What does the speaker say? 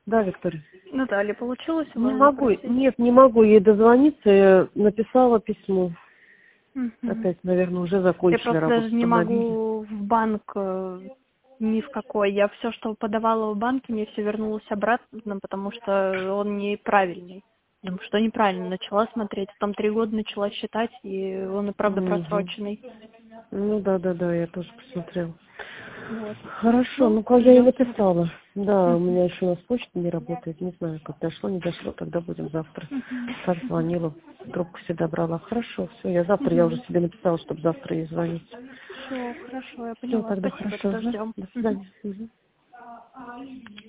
Да, Виктория? Наталья, получилось у Не вас могу, запросить? нет, не могу ей дозвониться, я написала письмо. Мгм. Опять, наверное, уже Я закончили просто работу, даже не подновили. могу в банк ни в какой. Я все, что подавала в банке, мне все вернулось обратно, потому что он неправильный. Думаю, что неправильно. Начала смотреть, потом 3 года начала считать, и он и правда Мгм. просроченный. Ну да, да, да, я тоже посмотрела. Вот. Хорошо, Ну, ну-ка я ей ждем тогда. написала. Да, у Мгм. меня еще у нас почта не работает, не знаю, как дошло, не дошло, тогда будем завтра. Мгм. Мгм. Позвонила, трубку всегда брала. Хорошо, все, я завтра, я уже Мгм. себе написала, чтобы завтра ей звонить. Все, хорошо, я Все, поняла. тогда Спасибо, хорошо, тогда ага. ждем. До Мгм. свидания. Мгм.